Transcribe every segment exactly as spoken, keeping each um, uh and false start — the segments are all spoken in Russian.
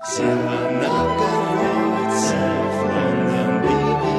Села на колодцев, Лондон, би би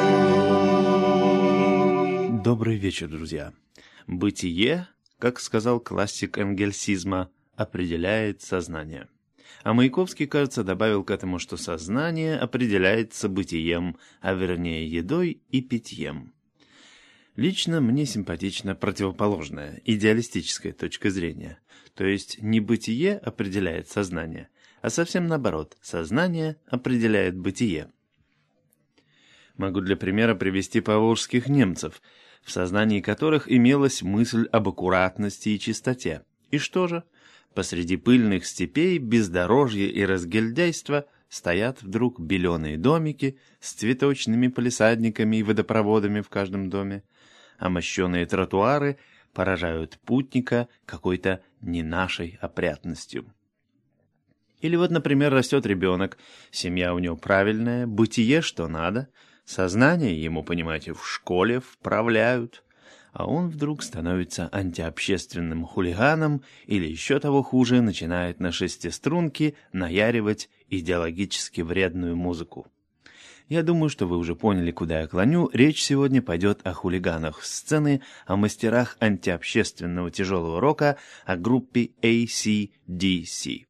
си. Добрый вечер, друзья. Бытие, как сказал классик энгельсизма, определяет сознание. А Маяковский, кажется, добавил к этому, что сознание определяется бытием, а вернее едой и питьем. Лично мне симпатична противоположная, идеалистическая точка зрения. То есть не бытие определяет сознание, а совсем наоборот, сознание определяет бытие. Могу для примера привести поволжских немцев, в сознании которых имелась мысль об аккуратности и чистоте. И что же? Посреди пыльных степей, бездорожья и разгильдяйства стоят вдруг беленые домики с цветочными палисадниками и водопроводами в каждом доме, а мощеные тротуары поражают путника какой-то не нашей опрятностью. Или вот, например, растет ребенок, семья у него правильная, бытие что надо, сознание ему, понимаете, в школе вправляют, а он вдруг становится антиобщественным хулиганом или еще того хуже, начинает на шестиструнке наяривать идеологически вредную музыку. Я думаю, что вы уже поняли, куда я клоню. Речь сегодня пойдет о хулиганах сцены, о мастерах антиобщественного тяжелого рока, о группе эй си ди си.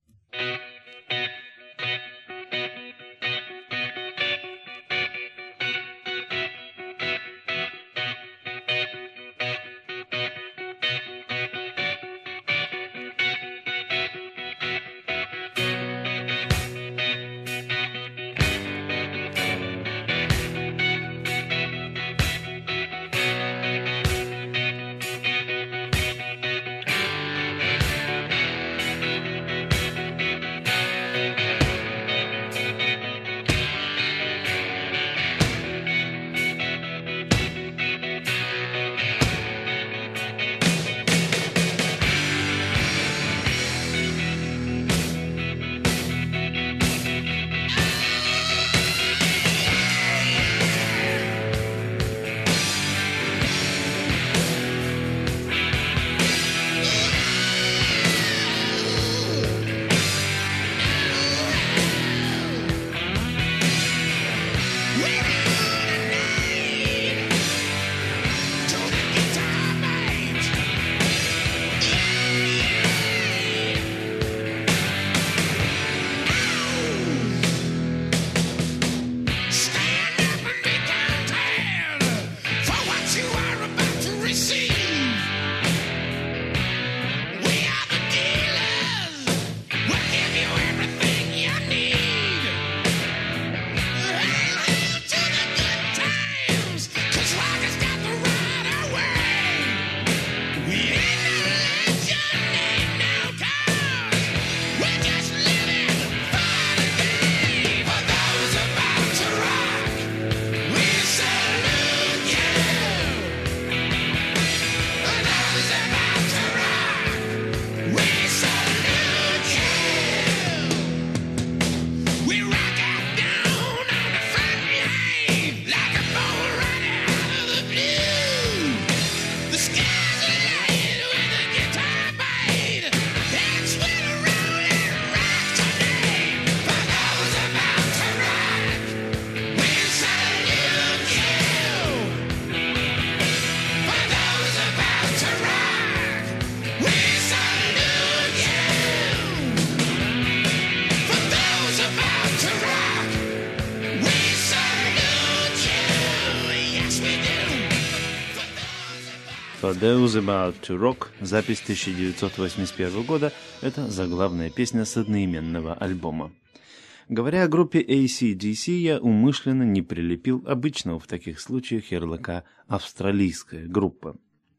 For Those About to Rock, запись тысяча девятьсот восемьдесят первого года, это заглавная песня с одноименного альбома. Говоря о группе эй си ди си, я умышленно не прилепил обычного в таких случаях ярлыка «австралийская группа».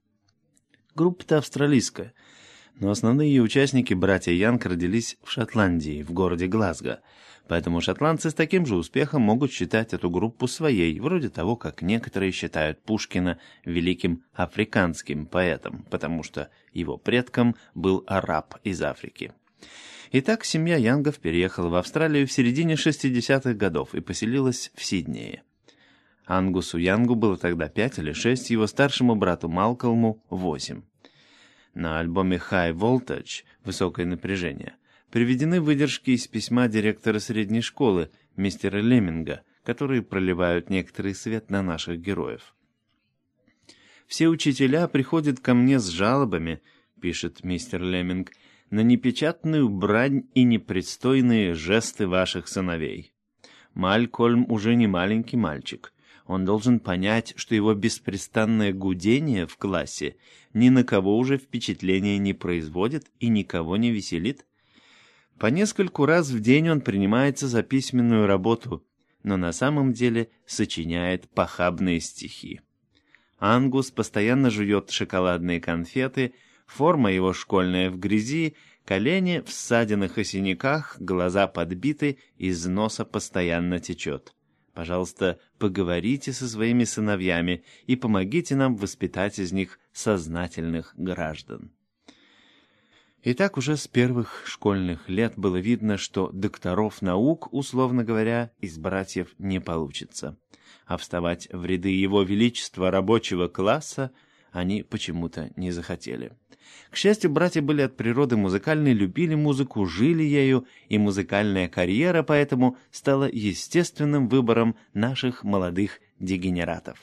Группа-то австралийская, но основные ее участники, братья Янг, родились в Шотландии, в городе Глазго, поэтому шотландцы с таким же успехом могут считать эту группу своей, вроде того, как некоторые считают Пушкина великим африканским поэтом, потому что его предком был араб из Африки. Итак, семья Янгов переехала в Австралию в середине шестидесятых годов и поселилась в Сиднее. Ангусу Янгу было тогда пять или шесть, его старшему брату Малкольму восемь. На альбоме High Voltage (Высокое напряжение) приведены выдержки из письма директора средней школы, мистера Лемминга, которые проливают некоторый свет на наших героев. «Все учителя приходят ко мне с жалобами», — пишет мистер Лемминг, «на непечатную брань и непристойные жесты ваших сыновей. Малькольм уже не маленький мальчик. Он должен понять, что его беспрестанное гудение в классе ни на кого уже впечатления не производит и никого не веселит. По нескольку раз в день он принимается за письменную работу, но на самом деле сочиняет похабные стихи. Ангус постоянно жует шоколадные конфеты, форма его школьная в грязи, колени в ссадинах и синяках, глаза подбиты, из носа постоянно течет. Пожалуйста, поговорите со своими сыновьями и помогите нам воспитать из них сознательных граждан». И так уже с первых школьных лет было видно, что докторов наук, условно говоря, из братьев не получится. А вставать в ряды его величества рабочего класса они почему-то не захотели. К счастью, братья были от природы музыкальны, любили музыку, жили ею, и музыкальная карьера поэтому стала естественным выбором наших молодых дегенератов.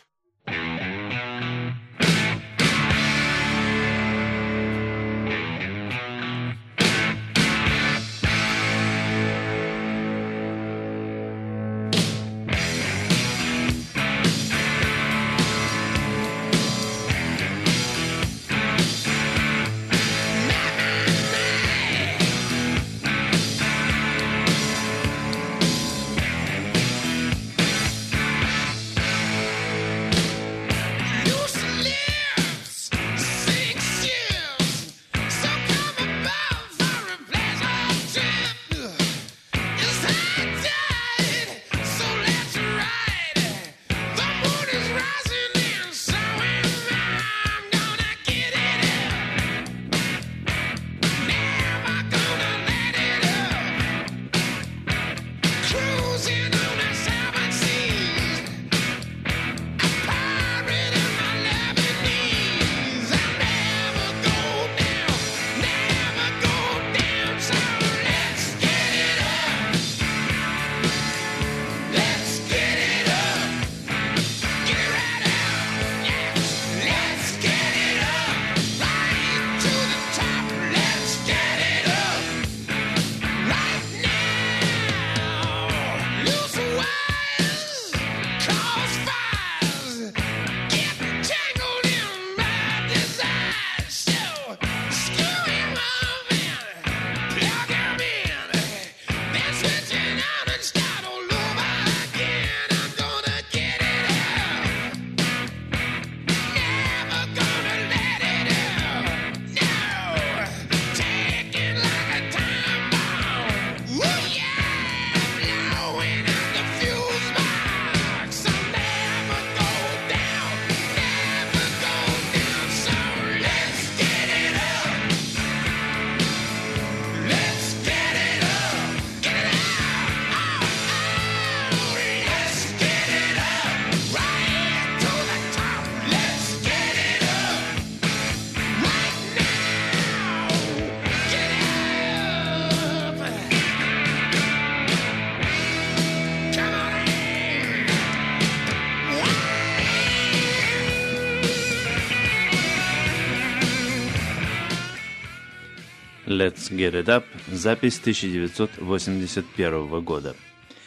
«Let's Get It Up», запись тысяча девятьсот восемьдесят первого года.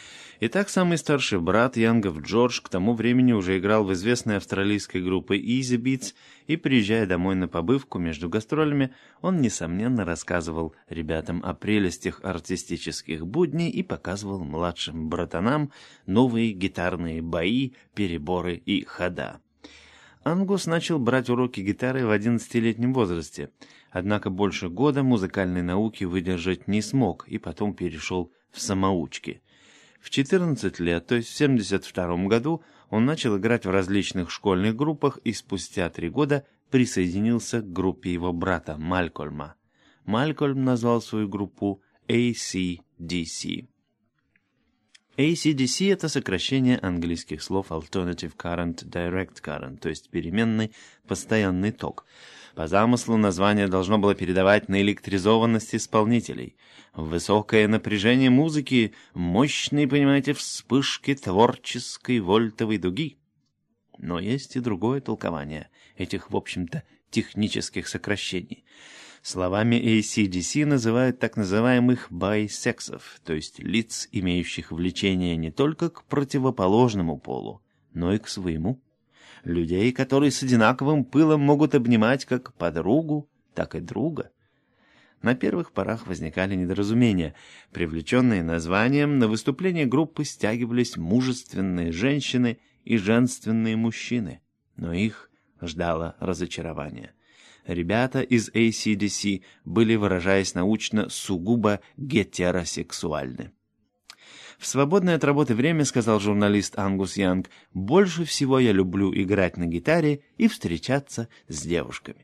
Итак, самый старший брат Янгов Джордж к тому времени уже играл в известной австралийской группе Easy Beats, и, приезжая домой на побывку между гастролями, он, несомненно, рассказывал ребятам о прелестях артистических будней и показывал младшим братанам новые гитарные бои, переборы и хода. Ангус начал брать уроки гитары в одиннадцатилетнем возрасте, однако больше года музыкальной науки выдержать не смог и потом перешел в самоучки. В четырнадцать лет, то есть в семьдесят втором году, он начал играть в различных школьных группах и спустя три года присоединился к группе его брата Малькольма. Малькольм назвал свою группу эй си ди си. эй си ди си — это сокращение английских слов Alternative Current, Direct Current, то есть переменный постоянный ток. По замыслу название должно было передавать наэлектризованность исполнителей, высокое напряжение музыки, мощные, понимаете, вспышки творческой вольтовой дуги. Но есть и другое толкование этих, в общем-то, технических сокращений. Словами эй си/ди си называют так называемых байсексов, то есть лиц, имеющих влечение не только к противоположному полу, но и к своему. Людей, которые с одинаковым пылом могут обнимать как подругу, так и друга. На первых порах возникали недоразумения. Привлеченные названием, на выступление группы стягивались мужественные женщины и женственные мужчины, но их ждало разочарование. Ребята из эй си/ди си были, выражаясь научно, сугубо гетеросексуальны. В свободное от работы время, сказал журналист Ангус Янг, больше всего я люблю играть на гитаре и встречаться с девушками.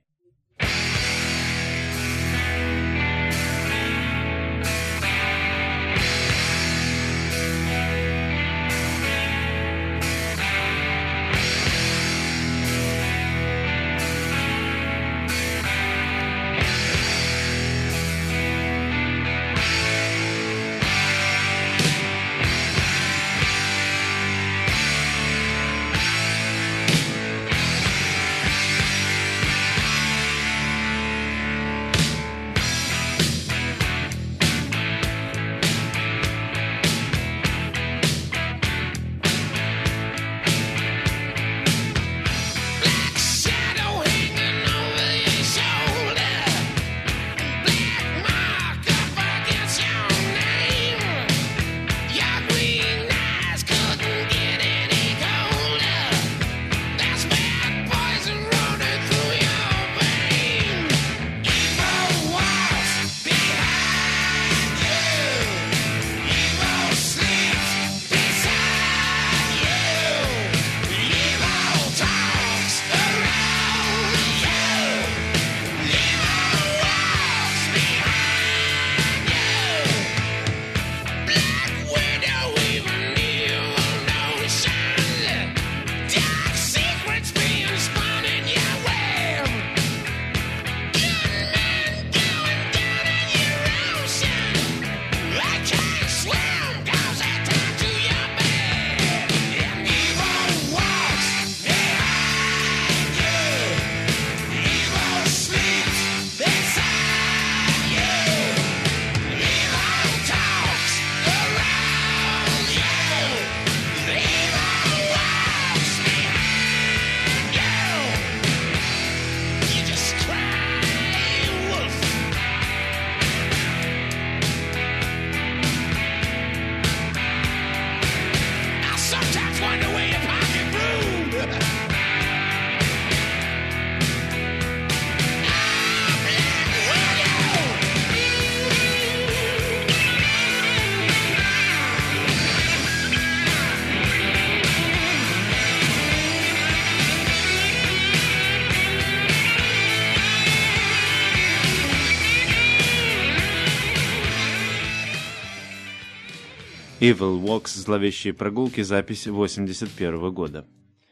Evil Walks, зловещие прогулки, запись восемьдесят первого года.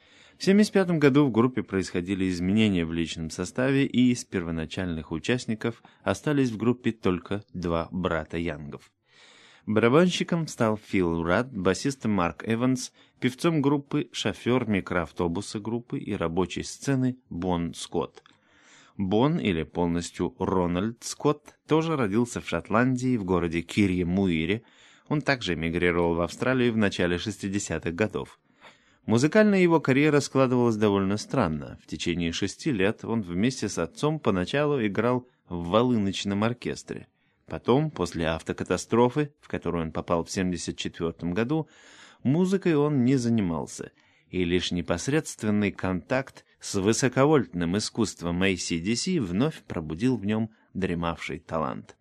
В семьдесят пятом году в группе происходили изменения в личном составе, и из первоначальных участников остались в группе только два брата Янгов. Барабанщиком стал Фил Радд, басистом Марк Эванс, певцом группы шофер микроавтобуса группы и рабочей сцены Бон Скотт. Бон, или полностью Рональд Скотт, тоже родился в Шотландии, в городе Кирье-Муире. Он также эмигрировал в Австралию в начале шестидесятых годов. Музыкальная его карьера складывалась довольно странно. В течение шести лет он вместе с отцом поначалу играл в волыночном оркестре. Потом, после автокатастрофы, в которую он попал в семьдесят четвёртом году, музыкой он не занимался, и лишь непосредственный контакт с высоковольтным искусством эй си/ди си вновь пробудил в нем дремавший талант.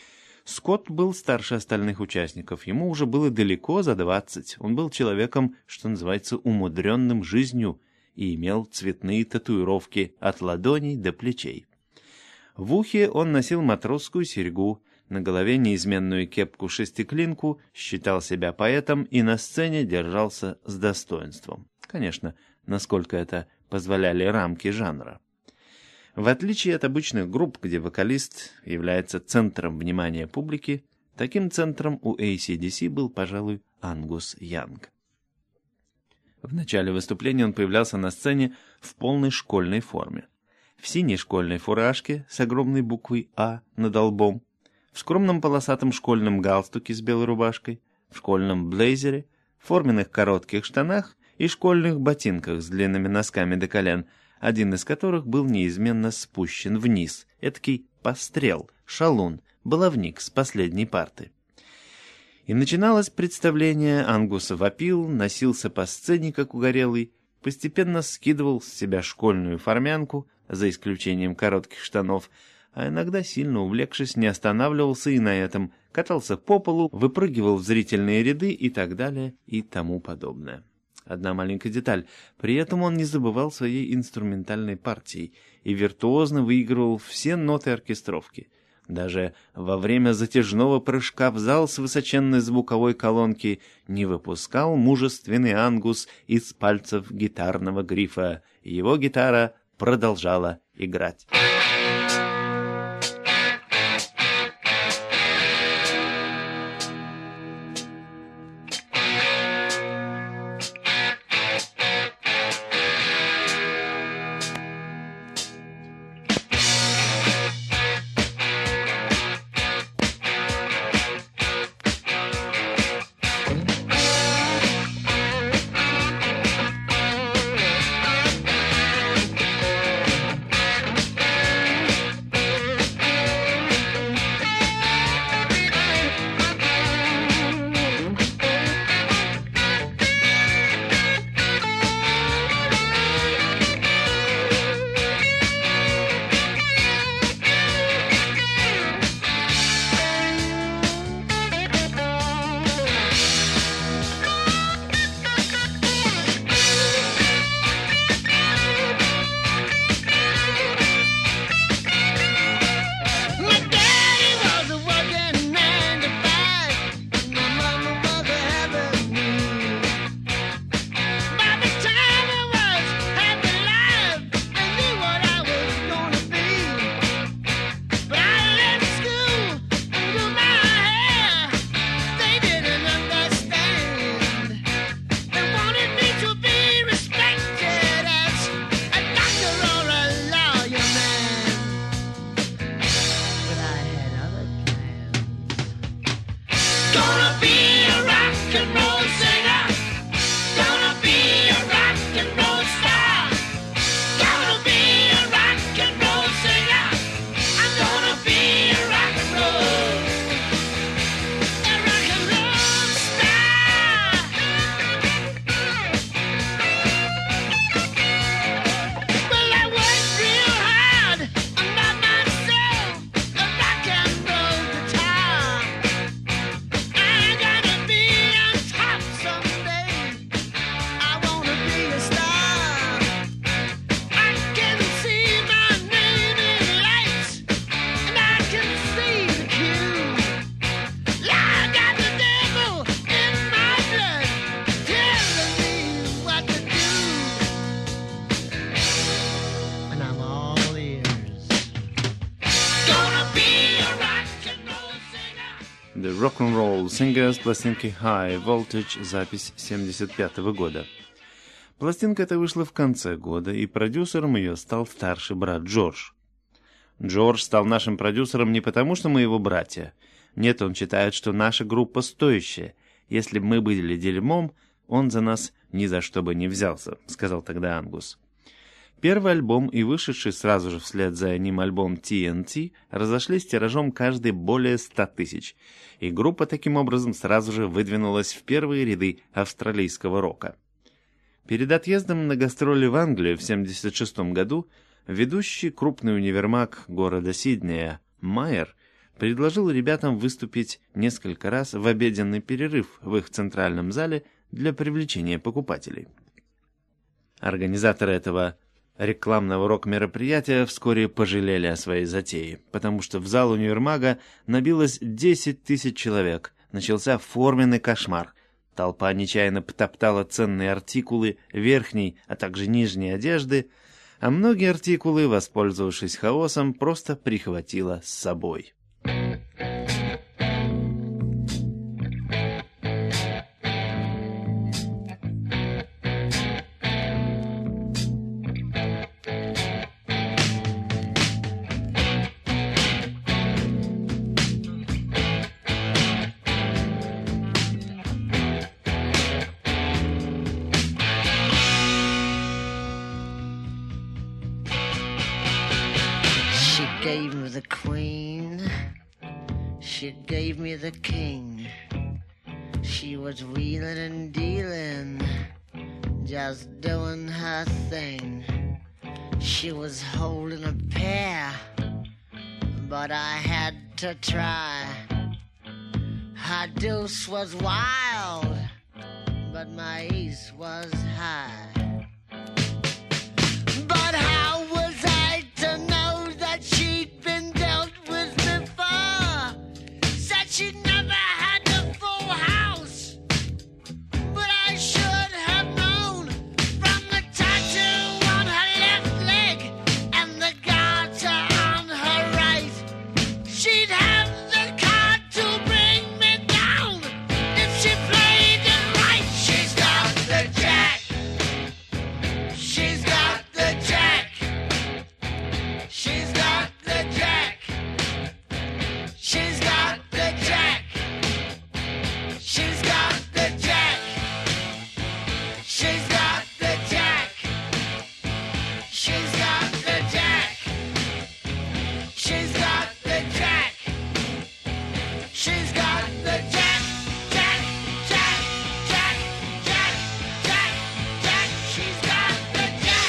Скотт был старше остальных участников, ему уже было далеко за двадцать, он был человеком, что называется, умудренным жизнью, и имел цветные татуировки от ладоней до плечей. В ухе он носил матросскую серьгу, на голове неизменную кепку-шестиклинку, считал себя поэтом и на сцене держался с достоинством. Конечно, насколько это позволяли рамки жанра. В отличие от обычных групп, где вокалист является центром внимания публики, таким центром у эй си ди си был, пожалуй, Ангус Янг. В начале выступления он появлялся на сцене в полной школьной форме. В синей школьной фуражке с огромной буквой «А» над лбом, в скромном полосатом школьном галстуке с белой рубашкой, в школьном блейзере, в форменных коротких штанах и школьных ботинках с длинными носками до колен, один из которых был неизменно спущен вниз, эдакий пострел, шалун, баловник с последней парты. И начиналось представление, Ангус вопил, носился по сцене, как угорелый, постепенно скидывал с себя школьную формянку, за исключением коротких штанов, а иногда, сильно увлекшись, не останавливался и на этом, катался по полу, выпрыгивал в зрительные ряды и так далее и тому подобное. Одна маленькая деталь. При этом он не забывал своей инструментальной партии и виртуозно выигрывал все ноты оркестровки. Даже во время затяжного прыжка в зал с высоченной звуковой колонки не выпускал мужественный Ангус из пальцев гитарного грифа. Его гитара продолжала играть. The Rock'n'Roll Singer с пластинки High Voltage, запись семьдесят пятого года. Пластинка эта вышла в конце года, и продюсером ее стал старший брат Джордж. Джордж стал нашим продюсером не потому, что мы его братья. Нет, он считает, что наша группа стоящая. Если бы мы были дерьмом, он за нас ни за что бы не взялся, сказал тогда Ангус. Первый альбом и вышедший сразу же вслед за ним альбом ти эн ти разошлись тиражом каждый более ста тысяч, и группа таким образом сразу же выдвинулась в первые ряды австралийского рока. Перед отъездом на гастроли в Англию в семьдесят шестом году ведущий крупный универмаг города Сиднея Майер предложил ребятам выступить несколько раз в обеденный перерыв в их центральном зале для привлечения покупателей. Организаторы этого рекламного рок-мероприятия вскоре пожалели о своей затее, потому что в зал универмага набилось десять тысяч человек, начался форменный кошмар. Толпа нечаянно потоптала ценные артикулы верхней, а также нижней одежды, А многие артикулы, воспользовавшись хаосом, просто прихватила с собой. Gave me the queen, she gave me the king. She was wheeling and dealing, just doing her thing. She was holding a pair, but I had to try. Her deuce was wild, but my ace was high. But how was I to know that she'd been dealt with before? Said she never had a full house, but I should have known from the tattoo on her left leg and the garter on her right. She'd have the card to bring me down if she played it right. She's got the jack. She's got the jack. She's got the jack. She's got the jack. She's got the jack. She's got the jack. She's got the jack. She's got the jack. She's got the jack. Jack, jack, jack, jack, jack, jack. She's got the jack.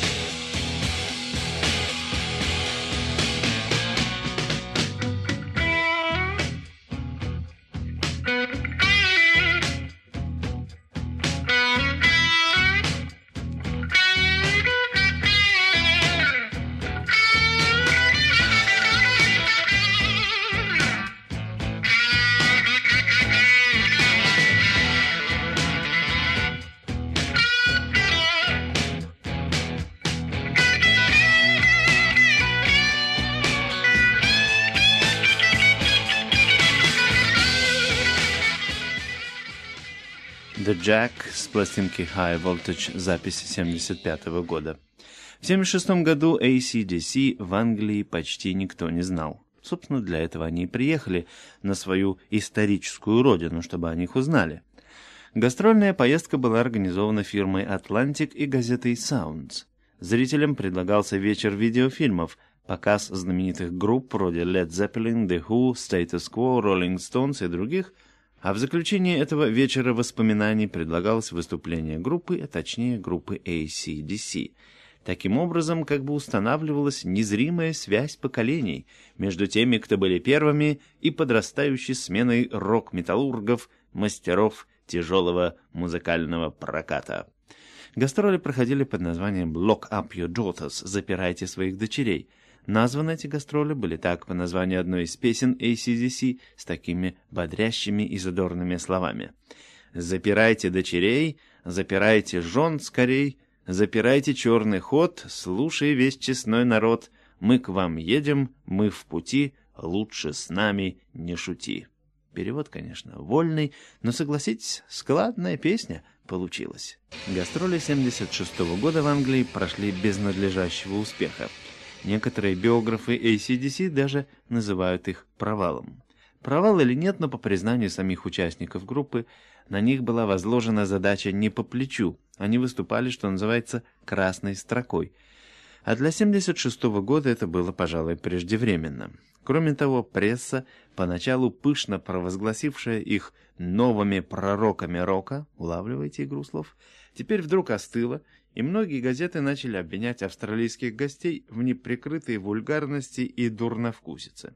The Jack с пластинки High Voltage, запись семьдесят пятого года. В семьдесят шестом году эй си ди си в Англии почти никто не знал. Собственно, для этого они и приехали на свою историческую родину, чтобы о них узнали. Гастрольная поездка была организована фирмой Atlantic и газетой Sounds. Зрителям предлагался вечер видеофильмов, показ знаменитых групп вроде Led Zeppelin, The Who, Status Quo, Rolling Stones и других, а в заключение этого вечера воспоминаний предлагалось выступление группы, а точнее группы эй си ди си. Таким образом, как бы устанавливалась незримая связь поколений между теми, кто были первыми, и подрастающей сменой рок-металлургов, мастеров тяжелого музыкального проката. Гастроли проходили под названием «Lock up your daughters» — «Запирайте своих дочерей». Названы эти гастроли были так по названию одной из песен эй си ди си с такими бодрящими и задорными словами: «Запирайте дочерей, запирайте жен скорей, запирайте черный ход, слушай весь честной народ, мы к вам едем, мы в пути, лучше с нами не шути». Перевод, конечно, вольный, но, согласитесь, складная песня получилась. Гастроли семьдесят шестого года в Англии прошли без надлежащего успеха. Некоторые биографы эй си ди си даже называют их провалом. Провал или нет, но по признанию самих участников группы, на них была возложена задача не по плечу. Они выступали, что называется, красной строкой. А для семьдесят шестого года это было, пожалуй, преждевременно. Кроме того, пресса, поначалу пышно провозгласившая их новыми пророками рока, улавливаете игру слов, теперь вдруг остыла, и многие газеты начали обвинять австралийских гостей в неприкрытой вульгарности и дурновкусице.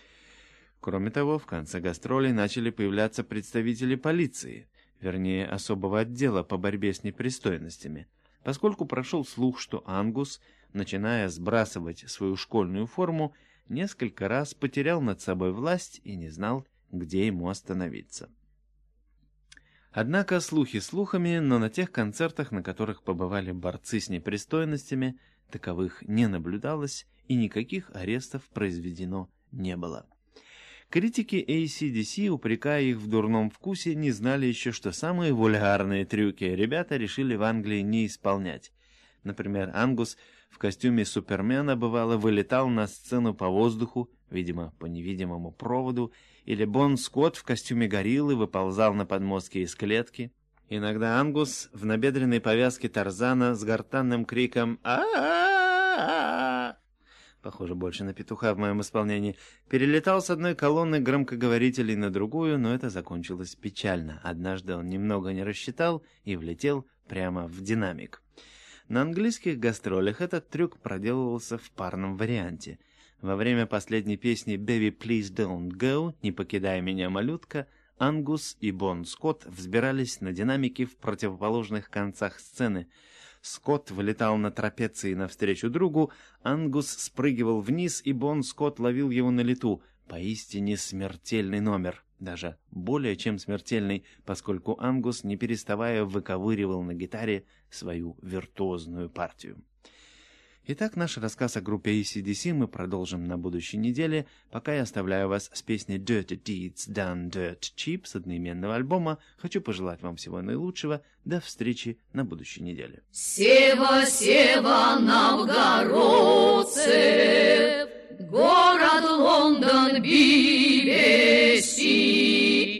Кроме того, в конце гастролей начали появляться представители полиции, вернее, особого отдела по борьбе с непристойностями, поскольку прошел слух, что Ангус, начиная сбрасывать свою школьную форму, несколько раз потерял над собой власть и не знал, где ему остановиться. Однако слухи слухами, но на тех концертах, на которых побывали борцы с непристойностями, таковых не наблюдалось и никаких арестов произведено не было. Критики эй си ди си, упрекая их в дурном вкусе, не знали еще, что самые вульгарные трюки ребята решили в Англии не исполнять. Например, Ангус в костюме Супермена бывало вылетал на сцену по воздуху, видимо, по невидимому проводу, или Бон Скотт в костюме гориллы выползал на подмостки из клетки. Иногда Ангус в набедренной повязке Тарзана с гортанным криком «А-а-а-а-а!», похоже больше на петуха в моем исполнении, перелетал с одной колонны громкоговорителей на другую, но это закончилось печально. Однажды он немного не рассчитал и влетел прямо в динамик. На английских гастролях этот трюк проделывался в парном варианте. Во время последней песни «Baby, please don't go», «Не покидай меня, малютка», Ангус и Бон Скотт взбирались на динамики в противоположных концах сцены. Скотт вылетал на трапеции навстречу другу, Ангус спрыгивал вниз, и Бон Скотт ловил его на лету. Поистине смертельный номер. Даже более чем смертельный, поскольку Ангус, не переставая, выковыривал на гитаре свою виртуозную партию. Итак, наш рассказ о группе эй си ди си мы продолжим на будущей неделе, пока я оставляю вас с песней Dirty Deeds Done Dirt Cheap с одноименного альбома. Хочу пожелать вам всего наилучшего. До встречи на будущей неделе. Сева, Сева, новгородцы, город Лондон, би би си.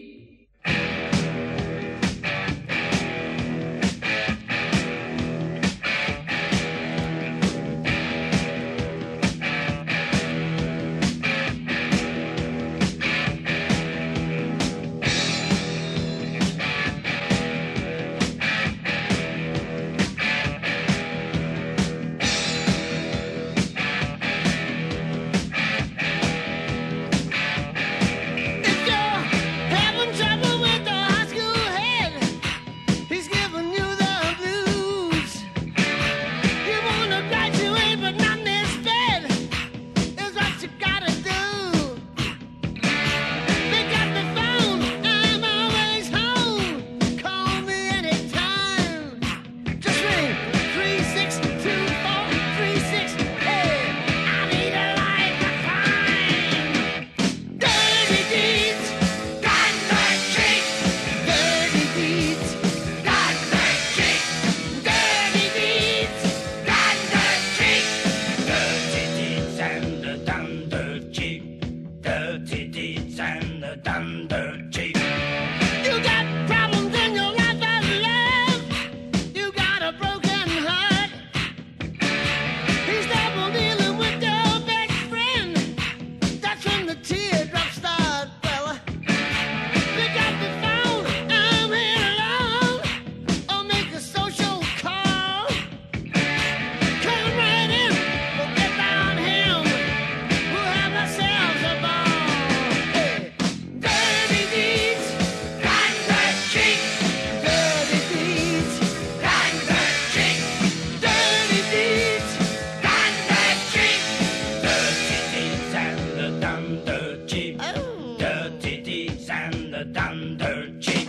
Dirty deeds and the dunder cheap.